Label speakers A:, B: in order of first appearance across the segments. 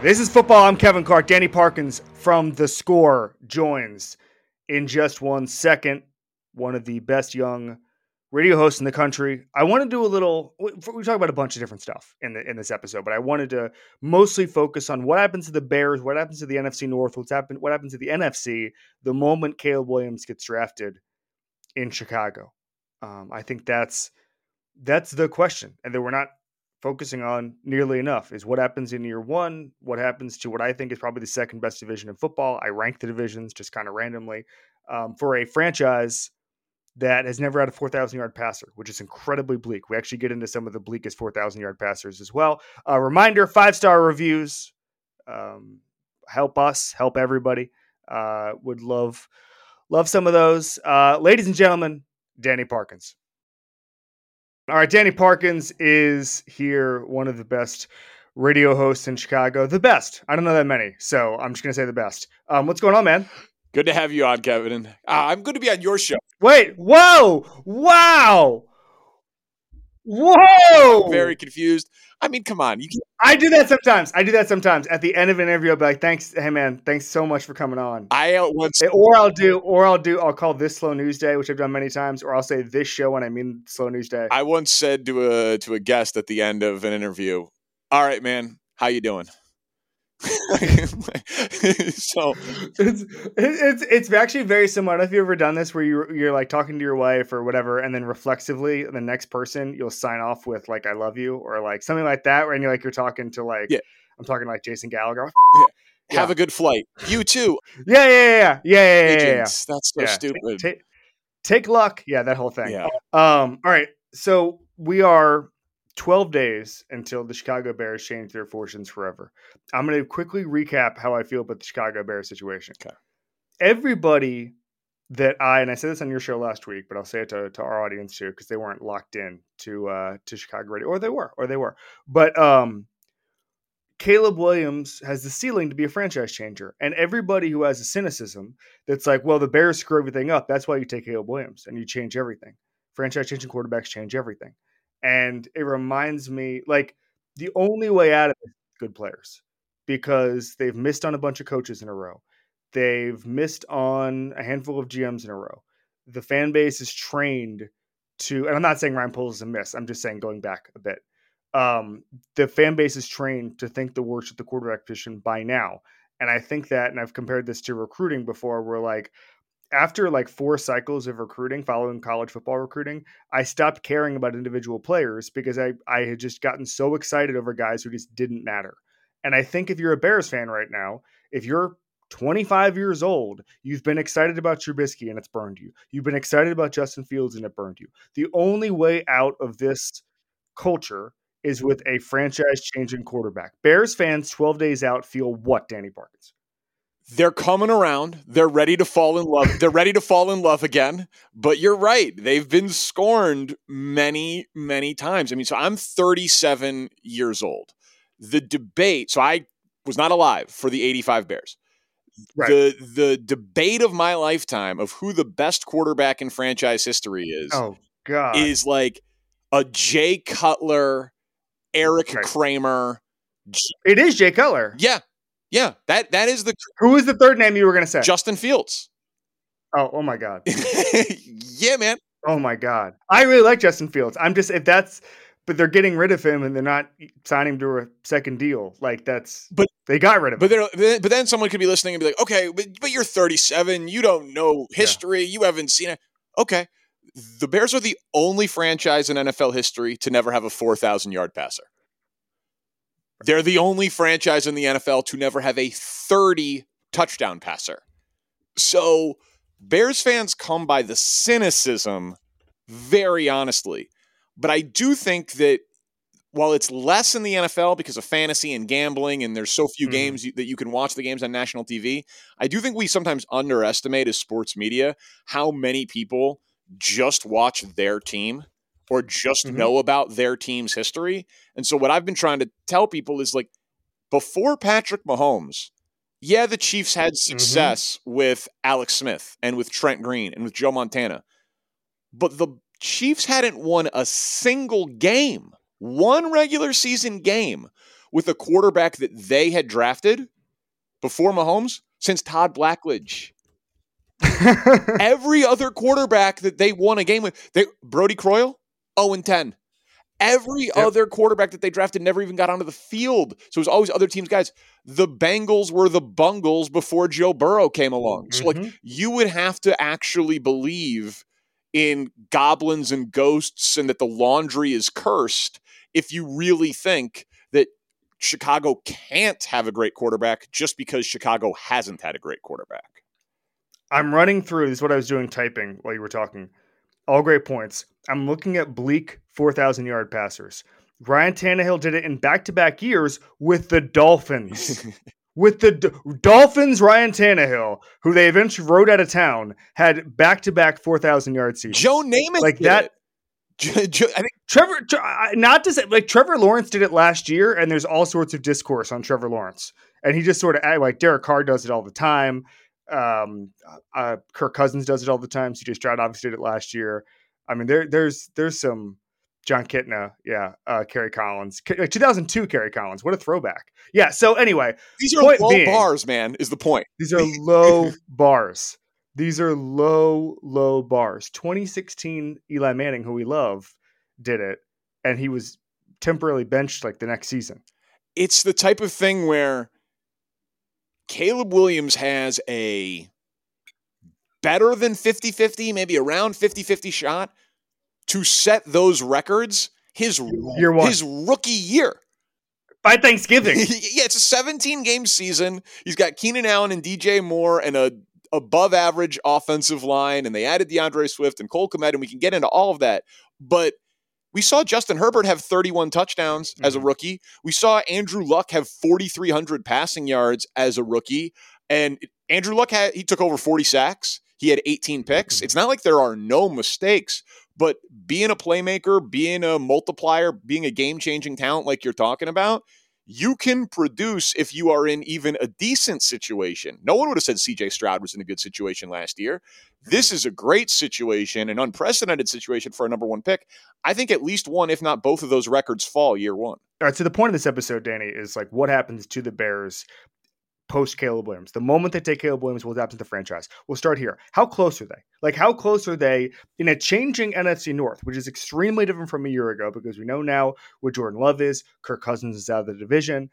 A: This is football. I'm Kevin Clark. Danny Parkins from The Score joins in just 1 second. One of the best young radio hosts in the country. I want to do a little. We talk about a bunch of different stuff in this episode, but I wanted to mostly focus on what happens to the Bears, what happens to the NFC North, what happens to the NFC the moment Caleb Williams gets drafted in Chicago. I think that's the question, and that we're not focusing on nearly enough. Is what happens in year one, what happens to what I think is probably the second best division in football. I rank the divisions just kind of randomly for a franchise that has never had a 4,000-yard passer, which is incredibly bleak. We actually get into some of the bleakest 4,000-yard passers as well. Reminder, 5-star reviews help us, help everybody. Would love some of those. Ladies and gentlemen, Danny Parkins. All right, Danny Parkins is here, one of the best radio hosts in Chicago. The best. I don't know that many, so I'm just going to say the best. What's going on, man?
B: Good to have you on, Kevin. I'm good to be on your show.
A: Wait, whoa, wow, whoa.
B: I'm very confused. I mean, come on.
A: I do that sometimes. At the end of an interview, I'll be like, "Thanks, hey man, thanks so much for coming on." I'll call this Slow News Day, which I've done many times, or I'll say this show when I mean Slow News Day.
B: I once said to a guest at the end of an interview, "All right, man, how you doing?"
A: So it's actually very similar. I don't know if you've ever done this where you're like talking to your wife or whatever, and then reflexively the next person you'll sign off with like "I love you" or like something like that, and you're talking to like I'm talking like Jason Gallagher.
B: Yeah. Have a good flight. You too.
A: Yeah.
B: Agents. That's so stupid.
A: Take luck. Yeah, that whole thing.
B: Yeah.
A: All right. So we are 12 days until the Chicago Bears change their fortunes forever. I'm going to quickly recap how I feel about the Chicago Bears situation.
B: Okay.
A: Everybody that and I said this on your show last week, but I'll say it to our audience too, because they weren't locked in to Chicago radio, or they were. But Caleb Williams has the ceiling to be a franchise changer. And everybody who has a cynicism that's like, well, the Bears screw everything up. That's why you take Caleb Williams and you change everything. Franchise changing quarterbacks change everything. And it reminds me, like, the only way out of it is good players, because they've missed on a bunch of coaches in a row. They've missed on a handful of GMs in a row. The fan base is trained to, and I'm not saying Ryan Poles is a miss. I'm just saying going back a bit. The fan base is trained to think the worst at the quarterback position by now. And I think that, and I've compared this to recruiting before, where like, after like 4 cycles of recruiting, following college football recruiting, I stopped caring about individual players because I had just gotten so excited over guys who just didn't matter. And I think if you're a Bears fan right now, if you're 25 years old, you've been excited about Trubisky and it's burned you. You've been excited about Justin Fields and it burned you. The only way out of this culture is with a franchise-changing quarterback. Bears fans 12 days out feel what, Danny Parkins?
B: They're coming around. They're ready to fall in love. They're ready to fall in love again. But you're right. They've been scorned many, many times. I mean, so I'm 37 years old. The debate, so I was not alive for the 85 Bears.
A: Right.
B: The debate of my lifetime of who the best quarterback in franchise history is.
A: Oh, God.
B: Is like a Jay Cutler, Eric Kramer.
A: It is Jay Cutler.
B: Yeah, that is the.
A: Who was the third name you were going to say?
B: Justin Fields.
A: Oh my God.
B: Yeah, man.
A: Oh my God. I really like Justin Fields. But they're getting rid of him and they're not signing him to a second deal. Like they got rid of him.
B: But then someone could be listening and be like, okay, but you're 37. You don't know history. You haven't seen it. Okay. The Bears are the only franchise in NFL history to never have a 4,000-yard passer. They're the only franchise in the NFL to never have a 30 touchdown passer. So Bears fans come by the cynicism very honestly. But I do think that while it's less in the NFL because of fantasy and gambling and there's so few games that you can watch the games on national TV, I do think we sometimes underestimate as sports media how many people just watch their team or just know about their team's history. And so what I've been trying to tell people is like, before Patrick Mahomes, the Chiefs had success with Alex Smith and with Trent Green and with Joe Montana. But the Chiefs hadn't won a single game, one regular season game, with a quarterback that they had drafted before Mahomes since Todd Blackledge. Every other quarterback that they won a game with, Brody Croyle, 0-10. Every other quarterback that they drafted never even got onto the field. So it was always other teams' guys. The Bengals were the Bungles before Joe Burrow came along. So you would have to actually believe in goblins and ghosts and that the laundry is cursed if you really think that Chicago can't have a great quarterback just because Chicago hasn't had a great quarterback.
A: I'm running through, this is what I was doing typing while you were talking. All great points. I'm looking at bleak 4,000-yard passers. Ryan Tannehill did it in back-to-back years with the Dolphins. With the Dolphins, Ryan Tannehill, who they eventually rode out of town, had back-to-back 4,000-yard seasons.
B: Joe Namath
A: like
B: did
A: that.
B: It. I think
A: Trevor, not to say, like Trevor Lawrence did it last year, and there's all sorts of discourse on Trevor Lawrence, and he just sort of like Derek Carr does it all the time. Kirk Cousins does it all the time. CJ Stroud obviously did it last year. I mean, there's some John Kitna, Kerry Collins, 2002 Kerry Collins. What a throwback! Yeah. So anyway,
B: these are low bars, man. Is the point?
A: These are low bars. These are low bars. 2016 Eli Manning, who we love, did it, and he was temporarily benched like the next season.
B: It's the type of thing where Caleb Williams has a better than 50-50, maybe around 50-50 shot to set those records his rookie year.
A: By Thanksgiving.
B: Yeah, it's a 17-game season. He's got Keenan Allen and DJ Moore and a above-average offensive line, and they added DeAndre Swift and Cole Kmet, and we can get into all of that. But we saw Justin Herbert have 31 touchdowns as a rookie. We saw Andrew Luck have 4,300 passing yards as a rookie. And Andrew Luck, he took over 40 sacks. He had 18 picks. It's not like there are no mistakes, but being a playmaker, being a multiplier, being a game-changing talent like you're talking about, you can produce if you are in even a decent situation. No one would have said CJ Stroud was in a good situation last year. This is a great situation, an unprecedented situation for a number one pick. I think at least one, if not both of those records fall year one.
A: All right, so the point of this episode, Danny, is like what happens to the Bears post Caleb Williams. The moment they take Caleb Williams, what happens to the franchise? We'll start here. How close are they? Like, how close are they in a changing NFC North, which is extremely different from a year ago because we know now what Jordan Love is. Kirk Cousins is out of the division.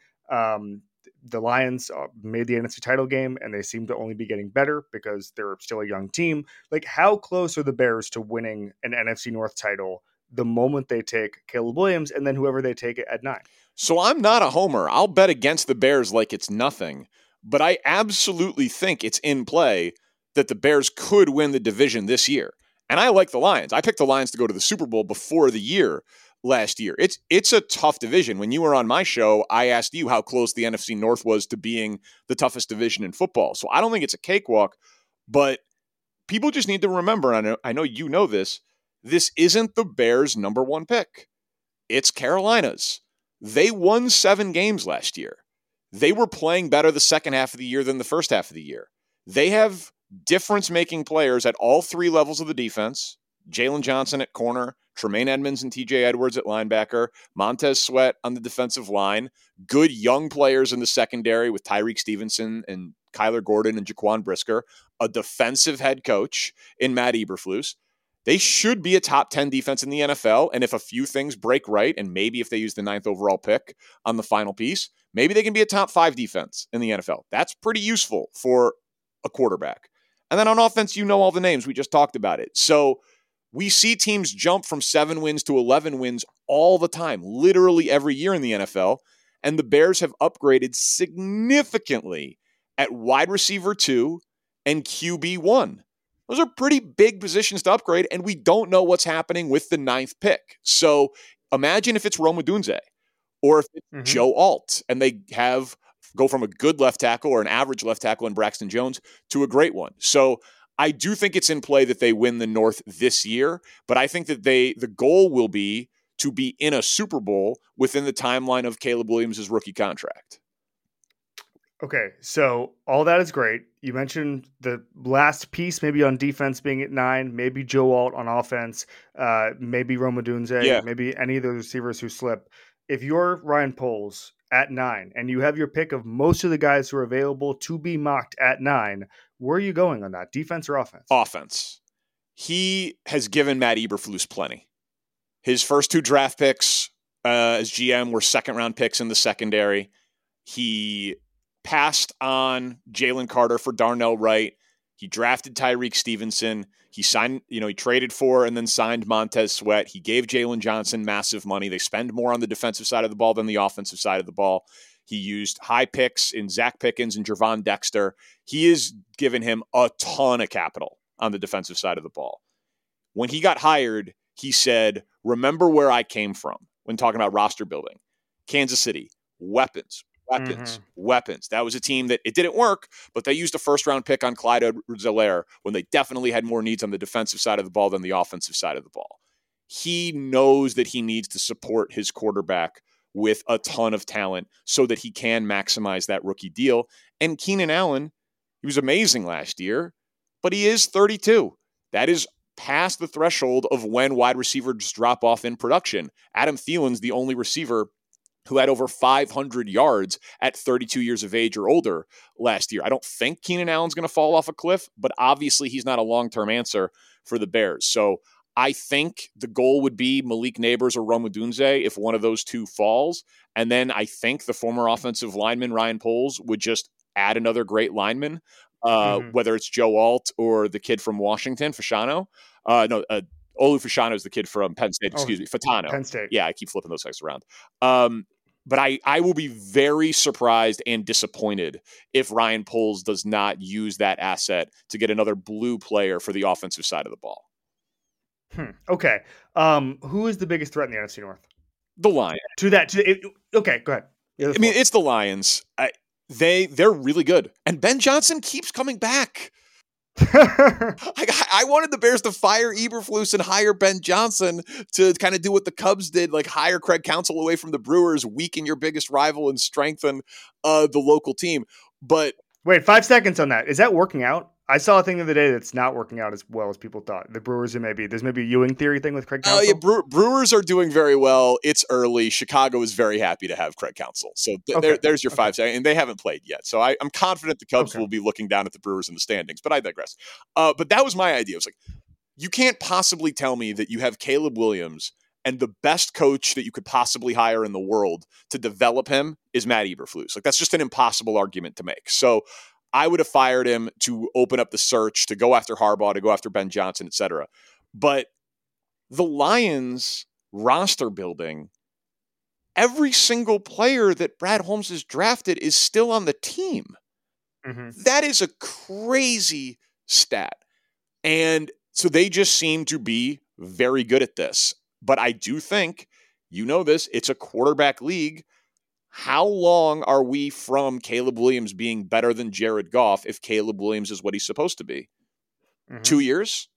A: The Lions made the NFC title game, and they seem to only be getting better because they're still a young team. Like, how close are the Bears to winning an NFC North title the moment they take Caleb Williams and then whoever they take at 9?
B: So I'm not a homer. I'll bet against the Bears like it's nothing. But I absolutely think it's in play that the Bears could win the division this year. And I like the Lions. I picked the Lions to go to the Super Bowl before the year last year. It's a tough division. When you were on my show, I asked you how close the NFC North was to being the toughest division in football. So I don't think it's a cakewalk, but people just need to remember, and I know you know this isn't the Bears' number one pick. It's Carolina's. They won 7 games last year. They were playing better the second half of the year than the first half of the year. They have difference-making players at all 3 levels of the defense. Jalen Johnson at corner, Tremaine Edmonds and TJ Edwards at linebacker, Montez Sweat on the defensive line, good young players in the secondary with Tyreek Stevenson and Kyler Gordon and Jaquan Brisker, a defensive head coach in Matt Eberflus. They should be a top 10 defense in the NFL, and if a few things break right, and maybe if they use the 9th overall pick on the final piece, maybe they can be a top 5 defense in the NFL. That's pretty useful for a quarterback. And then on offense, you know all the names. We just talked about it. So we see teams jump from 7 wins to 11 wins all the time, literally every year in the NFL, and the Bears have upgraded significantly at wide receiver 2 and QB 1. Those are pretty big positions to upgrade, and we don't know what's happening with the 9th pick. So imagine if it's Rome Odunze or if it's Joe Alt, and they go from a good left tackle or an average left tackle in Braxton Jones to a great one. So I do think it's in play that they win the North this year, but I think that the goal will be to be in a Super Bowl within the timeline of Caleb Williams' rookie contract.
A: Okay, so all that is great. You mentioned the last piece, maybe on defense being at 9, maybe Joe Alt on offense, maybe Rome Odunze, maybe any of those receivers who slip. If you're Ryan Poles at 9, and you have your pick of most of the guys who are available to be mocked at 9, where are you going on that? Defense or offense?
B: Offense. He has given Matt Eberflus plenty. His first 2 draft picks as GM were second-round picks in the secondary. He passed on Jalen Carter for Darnell Wright. He drafted Tyreek Stevenson. He signed, he traded for and then signed Montez Sweat. He gave Jalen Johnson massive money. They spend more on the defensive side of the ball than the offensive side of the ball. He used high picks in Zach Pickens and Gervon Dexter. He has given him a ton of capital on the defensive side of the ball. When he got hired, he said, remember where I came from when talking about roster building. Kansas City, weapons. That was a team that it didn't work, but they used a first-round pick on Clyde Edwards-Helaire when they definitely had more needs on the defensive side of the ball than the offensive side of the ball. He knows that he needs to support his quarterback with a ton of talent so that he can maximize that rookie deal. And Keenan Allen, he was amazing last year, but he is 32. That is past the threshold of when wide receivers drop off in production. Adam Thielen's the only receiver who had over 500 yards at 32 years of age or older last year. I don't think Keenan Allen's going to fall off a cliff, but obviously he's not a long-term answer for the Bears. So I think the goal would be Malik Neighbors or Rome Odunze if one of those 2 falls. And then I think the former offensive lineman, Ryan Poles, would just add another great lineman, whether it's Joe Alt or the kid from Washington, Fasano. Olu Fasano is the kid from Penn State, Fatano.
A: Penn State.
B: Yeah, I keep flipping those guys around. But I will be very surprised and disappointed if Ryan Poles does not use that asset to get another blue player for the offensive side of the ball.
A: Okay. Who is the biggest threat in the NFC North?
B: The Lions.
A: Okay, go ahead.
B: It's the Lions. They're really good. And Ben Johnson keeps coming back. I wanted the Bears to fire Eberflus and hire Ben Johnson to kind of do what the Cubs did, like hire Craig Counsell away from the Brewers, weaken your biggest rival, and strengthen the local team. But
A: wait, 5 seconds on that. Is that working out? I saw a thing the other day that's not working out as well as people thought. The Brewers there's maybe a Ewing theory thing with Craig Counsell.
B: Yeah, Brewers are doing very well. It's early. Chicago is very happy to have Craig Counsell. So there's your 5 seconds. And they haven't played yet. So I'm confident the Cubs will be looking down at the Brewers in the standings. But I digress. But that was my idea. I was like, you can't possibly tell me that you have Caleb Williams and the best coach that you could possibly hire in the world to develop him is Matt Eberflus. Like, that's just an impossible argument to make. So I would have fired him to open up the search, to go after Harbaugh, to go after Ben Johnson, etc. But the Lions roster building, every single player that Brad Holmes has drafted is still on the team. That is a crazy stat. And so they just seem to be very good at this. But I do think, it's a quarterback league. How long are we from Caleb Williams being better than Jared Goff if Caleb Williams is what he's supposed to be? 2 years?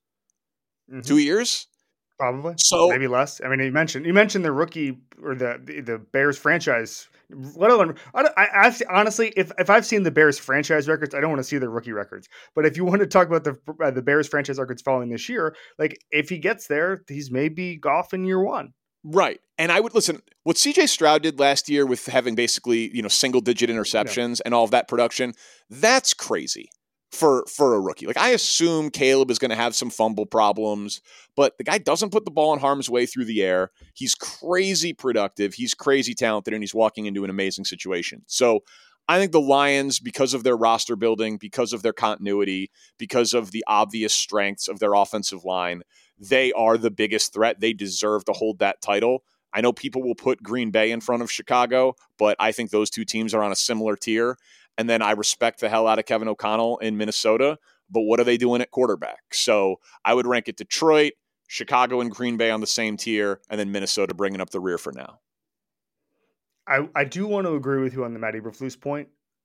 B: 2 years?
A: Probably.
B: So
A: maybe less. I mean, you mentioned the rookie or the Bears franchise. Let alone, I honestly, if I've seen the Bears franchise records, I don't want to see their rookie records. But if you want to talk about the Bears franchise records following this year, like if he gets there, he's maybe Goff in year 1.
B: Right. And I would listen, what CJ Stroud did last year with having basically, single digit interceptions and all of that production, that's crazy for a rookie. Like, I assume Caleb is going to have some fumble problems, but the guy doesn't put the ball in harm's way through the air. He's crazy productive. He's crazy talented, and he's walking into an amazing situation. So I think the Lions, because of their roster building, because of their continuity, because of the obvious strengths of their offensive line, they are the biggest threat. They deserve to hold that title. I know people will put Green Bay in front of Chicago, but I think those 2 teams are on a similar tier. And then I respect the hell out of Kevin O'Connell in Minnesota, but what are they doing at quarterback? So I would rank it Detroit, Chicago, and Green Bay on the same tier, and then Minnesota bringing up the rear for now.
A: I do want to agree with you on the Matt Eberflus point.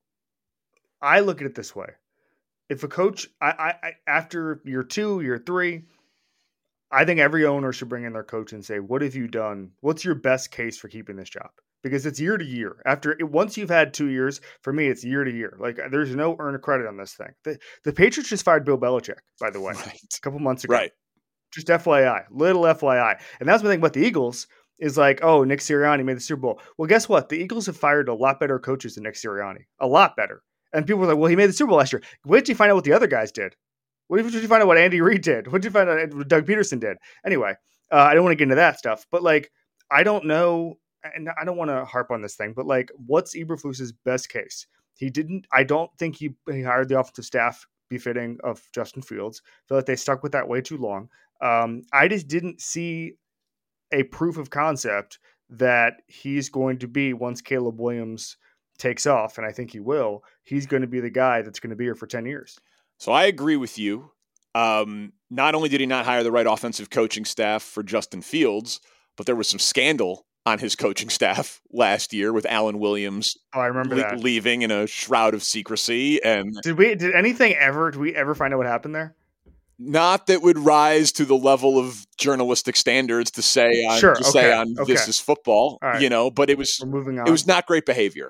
A: I look at it this way. If a coach, after year 2, year 3, I think every owner should bring in their coach and say, what have you done? What's your best case for keeping this job? Because it's year to year. Once you've had 2 years, for me, it's year to year. Like, there's no earn a credit on this thing. The Patriots just fired Bill Belichick, by the way, a couple months ago.
B: Right.
A: Just FYI, little FYI. And that's the thing about the Eagles. is like, oh, Nick Sirianni made the Super Bowl. Well, guess what? The Eagles have fired a lot better coaches than Nick Sirianni. A lot better. And people were like, well, he made the Super Bowl last year. Wait till you find out what the other guys did. What did you find out what Andy Reid did? What did you find out what Doug Peterson did? Anyway, I don't want to get into that stuff. But, like, I don't know, and I don't want to harp on this thing, but, like, what's Eberflus's best case? I don't think he hired the offensive staff befitting of Justin Fields. I feel like they stuck with that way too long. I just didn't see a proof of concept that he's going to be, once Caleb Williams takes off, and I think he will, he's going to be the guy that's going to be here for 10 years.
B: So I agree with you. Not only did he not hire the right offensive coaching staff for Justin Fields, but there was some scandal on his coaching staff last year with Alan Williams.
A: Oh, I remember that.
B: Leaving in a shroud of secrecy. And
A: did we ever find out what happened there?
B: Not that would rise to the level of journalistic standards to say on This Is Football, right. But it was moving on. It was not great behavior.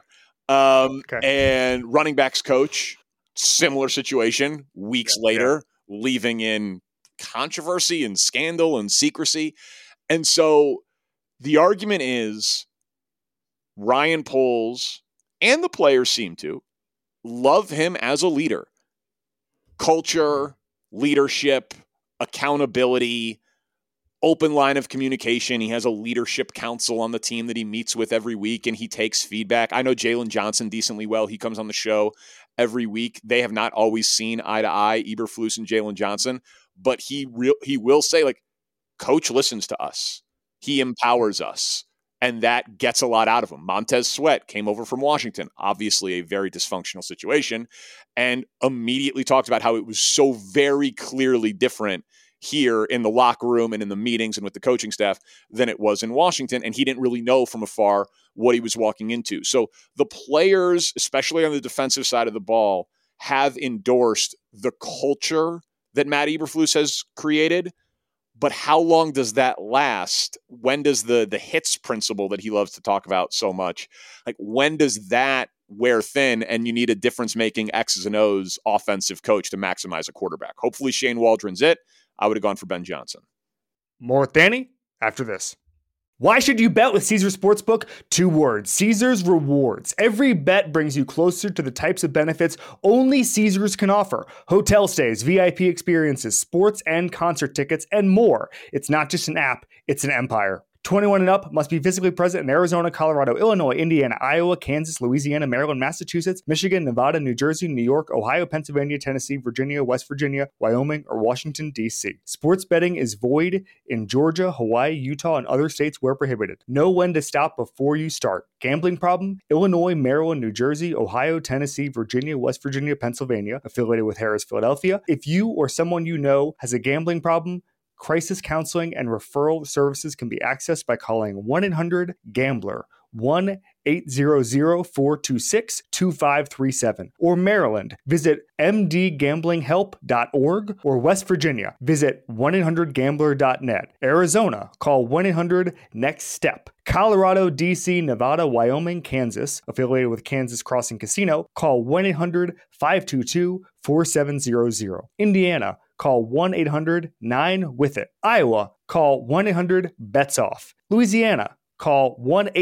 B: And running backs coach, similar situation, weeks later, leaving in controversy and scandal and secrecy. And so the argument is Ryan Poles and the players seem to love him as a leader. Culture, leadership, accountability, open line of communication. He has a leadership council on the team that he meets with every week, and he takes feedback. I know Jalen Johnson decently well. He comes on the show every week. They have not always seen eye to eye, Eberflus and Jalen Johnson, but he will say, like, coach listens to us. He empowers us, and that gets a lot out of him. Montez Sweat came over from Washington, obviously a very dysfunctional situation, and immediately talked about how it was so very clearly different here in the locker room and in the meetings and with the coaching staff than it was in Washington. And he didn't really know from afar what he was walking into. So the players, especially on the defensive side of the ball, have endorsed the culture that Matt Eberflus has created. But how long does that last? When does the hits principle that he loves to talk about so much, like, when does that wear thin and you need a difference-making X's and O's offensive coach to maximize a quarterback? Hopefully Shane Waldron's it. I would have gone for Ben Johnson.
A: More with Danny after this. Why should you bet with Caesars Sportsbook? 2 words: Caesars Rewards. Every bet brings you closer to the types of benefits only Caesars can offer. Hotel stays, VIP experiences, sports and concert tickets, and more. It's not just an app, it's an empire. 21 and up, must be physically present in Arizona, Colorado, Illinois, Indiana, Iowa, Kansas, Louisiana, Maryland, Massachusetts, Michigan, Nevada, New Jersey, New York, Ohio, Pennsylvania, Tennessee, Virginia, West Virginia, Wyoming, or Washington, D.C. Sports betting is void in Georgia, Hawaii, Utah, and other states where prohibited. Know when to stop before you start. Gambling problem? Illinois, Maryland, New Jersey, Ohio, Tennessee, Virginia, West Virginia, Pennsylvania, affiliated with Harris, Philadelphia. If you or someone you know has a gambling problem, crisis counseling and referral services can be accessed by calling 1-800-GAMBLER, 1-800-426-2537. Or Maryland, visit mdgamblinghelp.org. Or West Virginia, visit 1-800-GAMBLER.net. Arizona, call 1-800-NEXT-STEP. Colorado, D.C., Nevada, Wyoming, Kansas, affiliated with Kansas Crossing Casino, call 1-800-522-4700. Indiana, call 1-800-9-WITH-IT. Iowa, call 1-800-BETS-OFF. Louisiana, call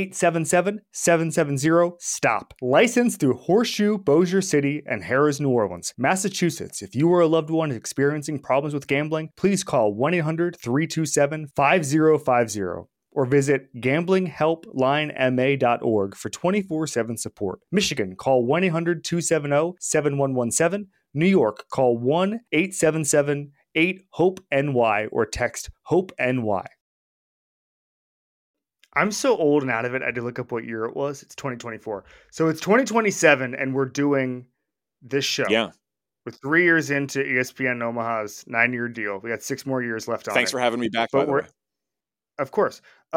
A: 1-877-770-STOP. Licensed through Horseshoe, Bossier City, and Harrah's, New Orleans. Massachusetts, if you or a loved one is experiencing problems with gambling, please call 1-800-327-5050. Or visit gamblinghelplinema.org for 24/7 support. Michigan, call 1-800-270-7117. New York, call 1-877-8-HOPE-NY or text HOPE-NY. I'm so old and out of it, I had to look up what year it was. It's 2024. So it's 2027, and we're doing this show.
B: Yeah.
A: We're 3 years into ESPN Omaha's 9-year deal. We got 6 more years left on it.
B: Thanks for having me back, by the way.
A: Of course.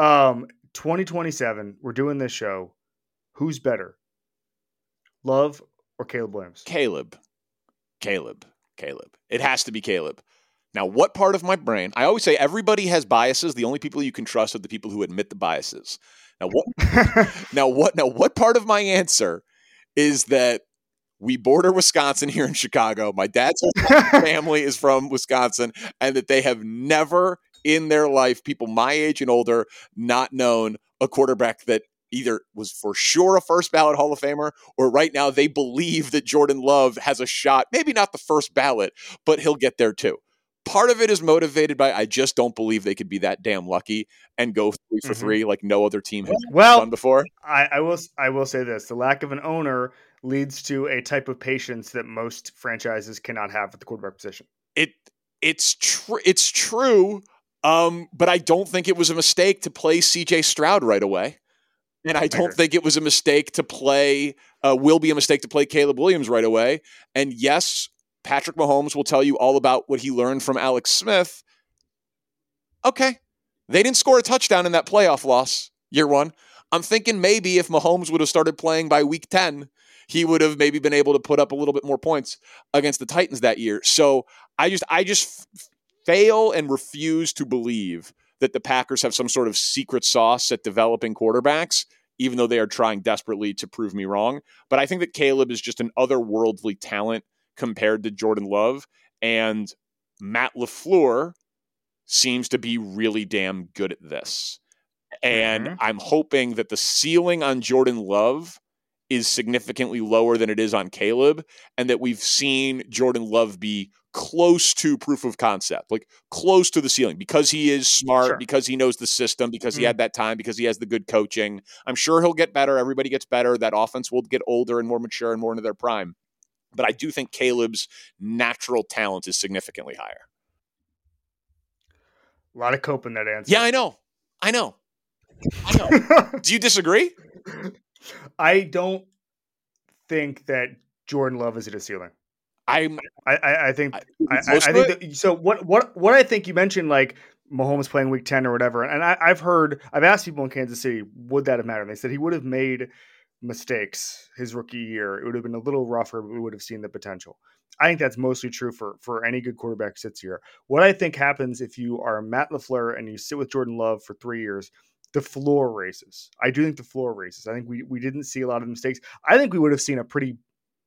A: 2027, we're doing this show. Who's better? Love or Caleb Williams?
B: Caleb. It has to be Caleb. Now, what part of my brain? I always say everybody has biases. The only people you can trust are the people who admit the biases. Now, what part of my answer is that we border Wisconsin here in Chicago. My dad's family is from Wisconsin, and that they have never in their life, people my age and older, not known a quarterback that either was for sure a first ballot Hall of Famer, or right now they believe that Jordan Love has a shot, maybe not the first ballot, but he'll get there too. Part of it is motivated by, I just don't believe they could be that damn lucky and go 3 for 3 like no other team has done before.
A: I will say this: the lack of an owner leads to a type of patience that most franchises cannot have at the quarterback position.
B: It's true, but I don't think it was a mistake to play C.J. Stroud right away. And I don't think it was a mistake to play, will be a mistake to play Caleb Williams right away. And yes, Patrick Mahomes will tell you all about what he learned from Alex Smith. Okay. They didn't score a touchdown in that playoff loss, year one. I'm thinking maybe if Mahomes would have started playing by week 10, he would have maybe been able to put up a little bit more points against the Titans that year. So I just fail and refuse to believe that the Packers have some sort of secret sauce at developing quarterbacks, even though they are trying desperately to prove me wrong. But I think that Caleb is just an otherworldly talent compared to Jordan Love. And Matt LaFleur seems to be really damn good at this. And I'm hoping that the ceiling on Jordan Love is significantly lower than it is on Caleb, and that we've seen Jordan Love be close to proof of concept, like close to the ceiling, because he is smart, because he knows the system, because he had that time, because he has the good coaching. I'm sure he'll get better. Everybody gets better. That offense will get older and more mature and more into their prime. But I do think Caleb's natural talent is significantly higher.
A: A lot of cope in that answer.
B: Yeah, I know. Do you disagree?
A: I don't think that Jordan Love is at a ceiling. I think that, so what I think you mentioned, like Mahomes playing week 10 or whatever. And I've asked people in Kansas City, would that have mattered? And they said he would have made mistakes his rookie year. It would have been a little rougher, but we would have seen the potential. I think that's mostly true for any good quarterback who sits here. What I think happens if you are Matt LaFleur and you sit with Jordan Love for 3 years, the floor raises. I do think the floor raises. I think we didn't see a lot of mistakes. I think we would have seen a pretty,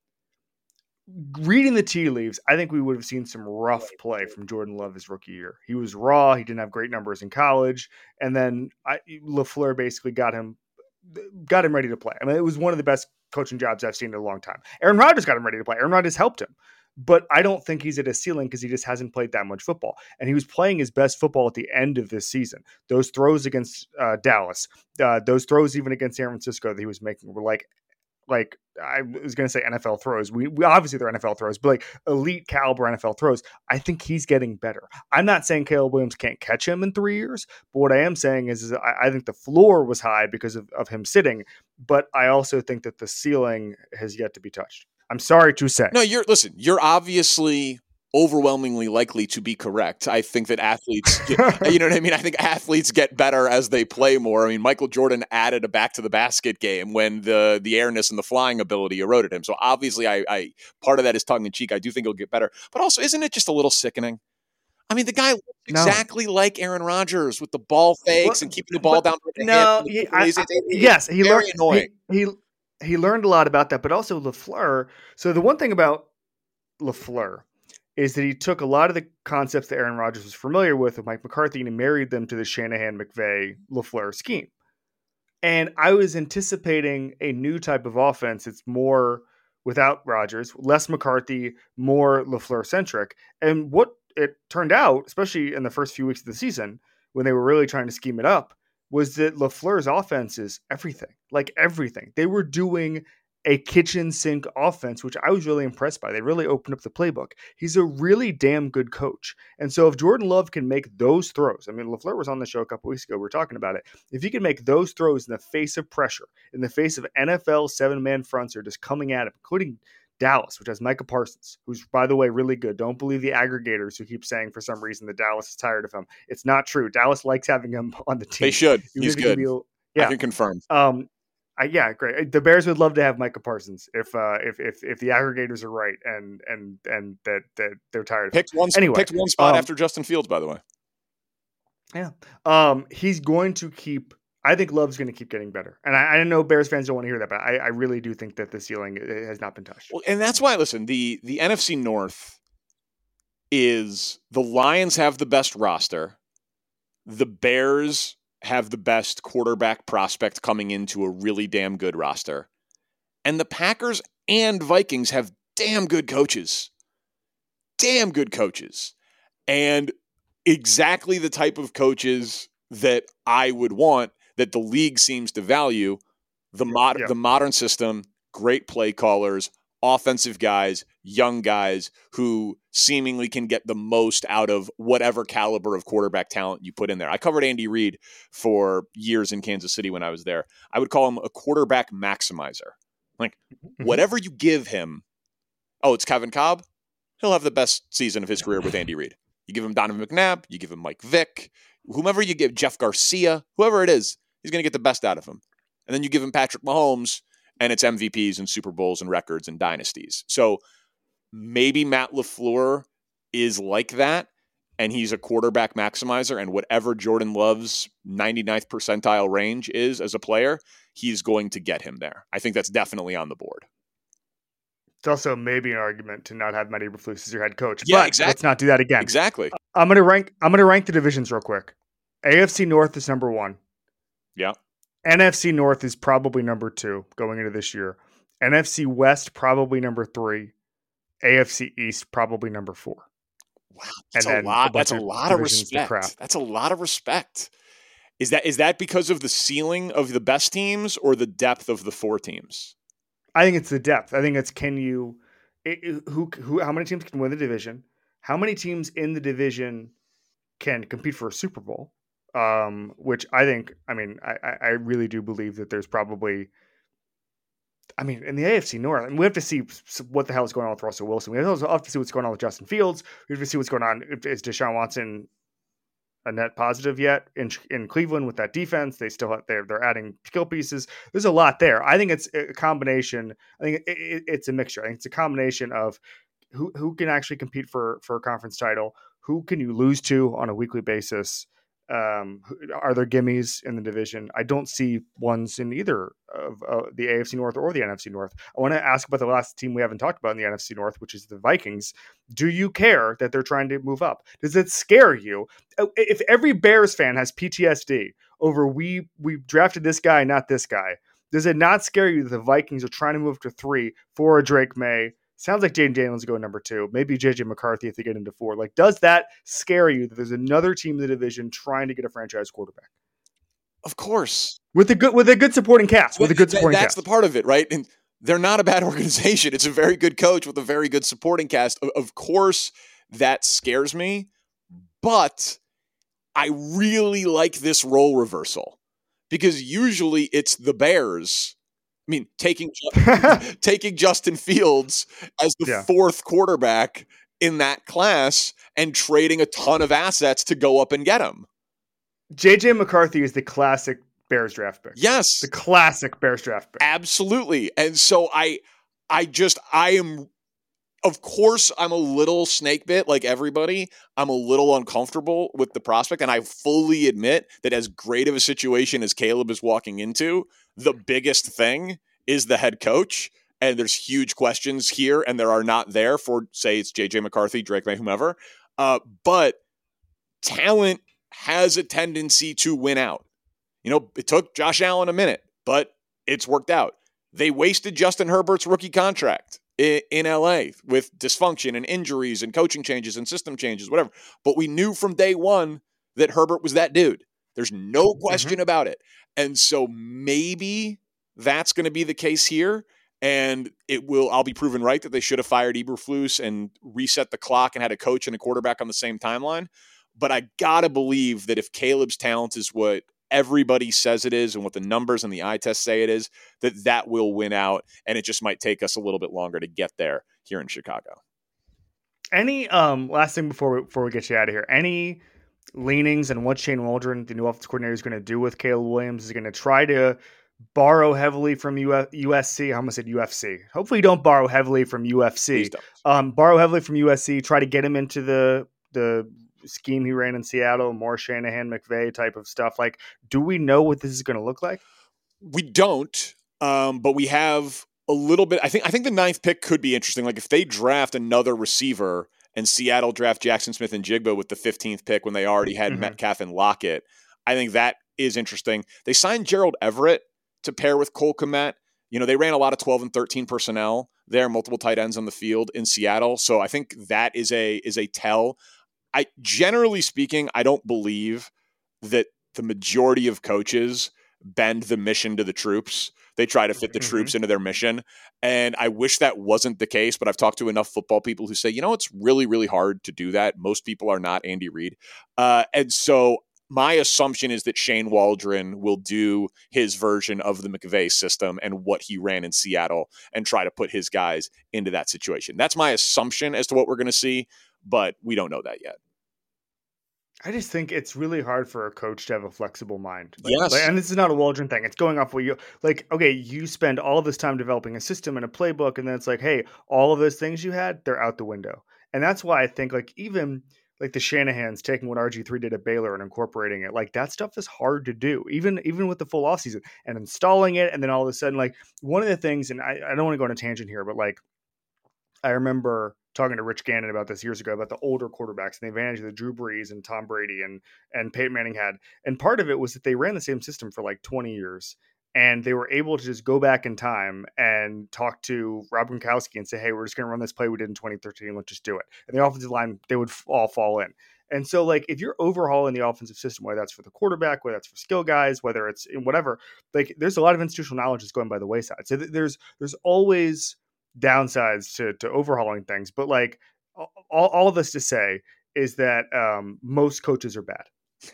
A: reading the tea leaves, I think we would have seen some rough play from Jordan Love his rookie year. He was raw. He didn't have great numbers in college. And then LaFleur basically got him ready to play. I mean, it was one of the best coaching jobs I've seen in a long time. Aaron Rodgers got him ready to play. Aaron Rodgers helped him. But I don't think he's at a ceiling because he just hasn't played that much football. And he was playing his best football at the end of this season. Those throws against Dallas, those throws even against San Francisco that he was making were like I was going to say NFL throws. We obviously they're NFL throws, but like elite caliber NFL throws. I think he's getting better. I'm not saying Caleb Williams can't catch him in 3 years, but what I am saying is I think the floor was high because of him sitting, but I also think that the ceiling has yet to be touched. I'm sorry to say.
B: No, you're obviously overwhelmingly likely to be correct. I think that athletes, you know what I mean? I think athletes get better as they play more. I mean, Michael Jordan added a back to the basket game when the airness and the flying ability eroded him. So obviously I part of that is tongue in cheek. I do think he'll get better, but also isn't it just a little sickening? I mean, the guy looks exactly like Aaron Rodgers with the ball fakes and keeping the ball down.
A: Yes, he learned. Annoying. He learned a lot about that, but also LaFleur. So the one thing about LaFleur is that he took a lot of the concepts that Aaron Rodgers was familiar with Mike McCarthy and he married them to the Shanahan, McVay, LaFleur scheme. And I was anticipating a new type of offense. It's more without Rodgers, less McCarthy, more LaFleur centric. And what it turned out, especially in the first few weeks of the season, when they were really trying to scheme it up, was that LaFleur's offense is everything, like everything. They were doing a kitchen sink offense, which I was really impressed by. They really opened up the playbook. He's a really damn good coach. And so if Jordan Love can make those throws, I mean, LaFleur was on the show a couple weeks ago. We were talking about it. If he can make those throws in the face of pressure, in the face of NFL 7-man fronts are just coming at him, including Dallas, which has Micah Parsons, who's, by the way, really good. Don't believe the aggregators who keep saying for some reason that Dallas is tired of him. It's not true. Dallas likes having him on the team.
B: They should. He's good. I can confirm.
A: Yeah, great. The Bears would love to have Micah Parsons if the aggregators are right and that they're tired of him.
B: Picked one spot after Justin Fields, by the way.
A: Yeah. He's going to keep. I think Love's going to keep getting better. And I know Bears fans don't want to hear that, but I really do think that the ceiling has not been touched.
B: Well, and that's why, listen, the NFC North is the Lions have the best roster. the Bears have the best quarterback prospect coming into a really damn good roster. And the Packers and Vikings have damn good coaches. Damn good coaches. And exactly the type of coaches that I would want, that the league seems to value. The modern system, great play callers, offensive guys, young guys who seemingly can get the most out of whatever caliber of quarterback talent you put in there. I covered Andy Reid for years in Kansas City when I was there. I would call him a quarterback maximizer. Like, whatever you give him, it's Kevin Kolb, he'll have the best season of his career with Andy Reid. You give him Donovan McNabb, you give him Mike Vick, whomever you give, Jeff Garcia, whoever it is, he's going to get the best out of him. And then you give him Patrick Mahomes, and it's MVPs and Super Bowls and records and dynasties. So maybe Matt LaFleur is like that, and he's a quarterback maximizer, and whatever Jordan Love's 99th percentile range is as a player, he's going to get him there. I think that's definitely on the board.
A: It's also maybe an argument to not have Matt Eberflus as your head coach.
B: Yeah,
A: but
B: exactly.
A: Let's not do that again.
B: Exactly.
A: I'm gonna rank the divisions real quick. AFC North is number 1.
B: Yeah.
A: NFC North is probably number 2 going into this year. NFC West probably number 3. AFC East probably number 4.
B: Wow, that's a lot. That's a lot of respect. That's a lot of respect. Is that because of the ceiling of the best teams or the depth of the 4 teams?
A: I think it's the depth. I think it's how many teams can win the division? How many teams in the division can compete for a Super Bowl? Which I really do believe that there's probably, in the AFC North, we have to see what the hell is going on with Russell Wilson. We have to see what's going on with Justin Fields. We have to see what's going on. Is Deshaun Watson a net positive yet in Cleveland with that defense? They still they're adding skill pieces. There's a lot there. I think it's a combination. I think it's a mixture. I think it's a combination of who can actually compete for a conference title, who can you lose to on a weekly basis. Are there gimmies in the division? I don't see ones in either of the AFC North or the NFC North. I want to ask about the last team we haven't talked about in the NFC North, which is the Vikings. Do you care that they're trying to move up? Does it scare you? If every Bears fan has PTSD over we drafted this guy, not this guy, does it not scare you that the Vikings are trying to move to 3 for a Drake May? Sounds like Jaden Daniels going number 2. Maybe JJ McCarthy if they get into 4. Like, does that scare you that there's another team in the division trying to get a franchise quarterback?
B: Of course,
A: with a good supporting cast.
B: That's the part of it, right? And they're not a bad organization. It's a very good coach with a very good supporting cast. Of course, that scares me, but I really like this role reversal because usually it's the Bears. Taking Justin Fields as the 4th quarterback in that class and trading a ton of assets to go up and get him.
A: JJ McCarthy is the classic Bears draft pick.
B: Yes.
A: The classic Bears draft pick.
B: Absolutely. And so I am, of course, I'm a little snake bit like everybody. I'm a little uncomfortable with the prospect. And I fully admit that as great of a situation as Caleb is walking into, the biggest thing is the head coach. And there's huge questions here, and there are not there for, say, it's JJ McCarthy, Drake May, whomever. But talent has a tendency to win out. It took Josh Allen a minute, but it's worked out. They wasted Justin Herbert's rookie contract in LA with dysfunction and injuries and coaching changes and system changes, whatever. But we knew from day one that Herbert was that dude. There's no question about it. And so maybe that's going to be the case here. And I'll be proven right that they should have fired Eberflus and reset the clock and had a coach and a quarterback on the same timeline. But I got to believe that if Caleb's talent is what everybody says it is and what the numbers and the eye test say it is, that will win out. And it just might take us a little bit longer to get there here in Chicago.
A: Any last thing before we get you out of here, any leanings and what Shane Waldron, the new offensive coordinator, is going to do with Caleb Williams? Is he going to try to borrow heavily from USC? I almost said UFC. Hopefully you don't borrow heavily from UFC. Borrow heavily from USC, try to get him into the scheme he ran in Seattle, more Shanahan, McVay type of stuff. Like, do we know what this is going to look like?
B: We don't, but we have a little bit. I think the 9th pick could be interesting. Like if they draft another receiver and Seattle draft Jackson Smith and Jigba with the 15th pick when they already had Metcalf and Lockett. I think that is interesting. They signed Gerald Everett to pair with Cole Kmet. They ran a lot of 12 and 13 personnel there, multiple tight ends on the field in Seattle. So I think that is a tell. Generally speaking, I don't believe that the majority of coaches bend the mission to the troops. They try to fit the troops into their mission. And I wish that wasn't the case, but I've talked to enough football people who say, it's really, really hard to do that. Most people are not Andy Reid. And so my assumption is that Shane Waldron will do his version of the McVay system and what he ran in Seattle and try to put his guys into that situation. That's my assumption as to what we're going to see, but we don't know that yet.
A: I just think it's really hard for a coach to have a flexible mind.
B: Yes.
A: And this is not a Waldron thing. It's going off what you okay, you spend all of this time developing a system and a playbook, and then it's like, hey, all of those things you had, they're out the window. And that's why I think even the Shanahans taking what RG3 did at Baylor and incorporating it, that stuff is hard to do, even with the full offseason and installing it. And then all of a sudden, one of the things, and I don't want to go on a tangent here, but I remember talking to Rich Gannon about this years ago about the older quarterbacks and the advantage that Drew Brees and Tom Brady and Peyton Manning had. And part of it was that they ran the same system for 20 years. And they were able to just go back in time and talk to Rob Gronkowski and say, hey, we're just going to run this play we did in 2013. Let's just do it. And the offensive line, they would all fall in. And so, if you're overhauling the offensive system, whether that's for the quarterback, whether that's for skill guys, whether it's in whatever, there's a lot of institutional knowledge that's going by the wayside. So there's always downsides to overhauling things. But all of this to say is that most coaches are bad.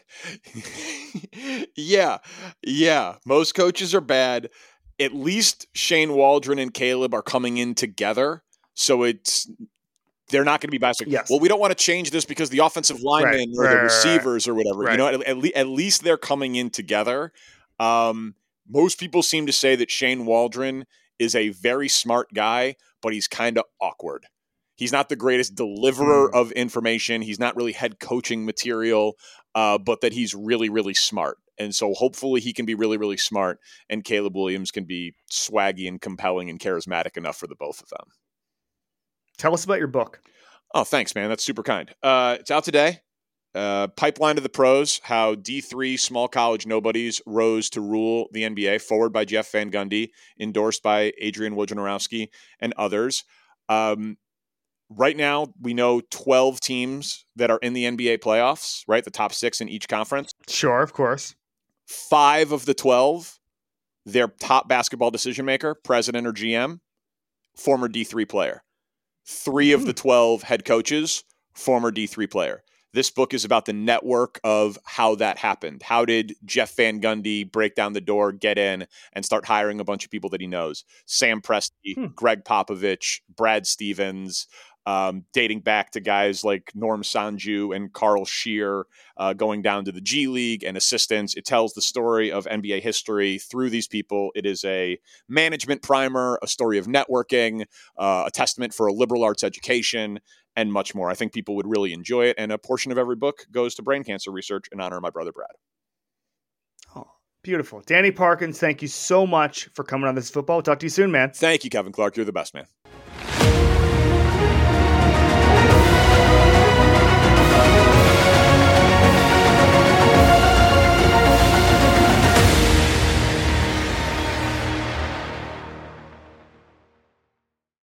B: Yeah. Most coaches are bad. At least Shane Waldron and Caleb are coming in together. So they're not going to be bad.
A: Yes.
B: Well, we don't want to change this because the offensive linemen or the receivers or whatever,
A: Right.
B: At least they're coming in together. Most people seem to say that Shane Waldron is a very smart guy, but he's kind of awkward. He's not the greatest deliverer of information. He's not really head coaching material, but that he's really, really smart. And so hopefully he can be really, really smart, and Caleb Williams can be swaggy and compelling and charismatic enough for the both of them.
A: Tell us about your book.
B: Oh, thanks, man. That's super kind. It's out today. Pipeline to the Pros, how D3 small college nobodies rose to rule the NBA, forward by Jeff Van Gundy, endorsed by Adrian Wojnarowski and others. Right now, we know 12 teams that are in the NBA playoffs, right? The top 6 in each conference.
A: Sure, of course.
B: 5 of the 12, their top basketball decision maker, president or GM, former D3 player. 3 of the 12 head coaches, former D3 player. This book is about the network of how that happened. How did Jeff Van Gundy break down the door, get in, and start hiring a bunch of people that he knows? Sam Presti, Greg Popovich, Brad Stevens, dating back to guys like Norm Sanju and Carl Scheer, going down to the G League and assistants. It tells the story of NBA history through these people. It is a management primer, a story of networking, a testament for a liberal arts education, and much more. I think people would really enjoy it. And a portion of every book goes to brain cancer research in honor of my brother, Brad.
A: Oh, beautiful. Danny Parkins, thank you so much for coming on This Is Football. Talk to you soon, man.
B: Thank you, Kevin Clark. You're the best, man.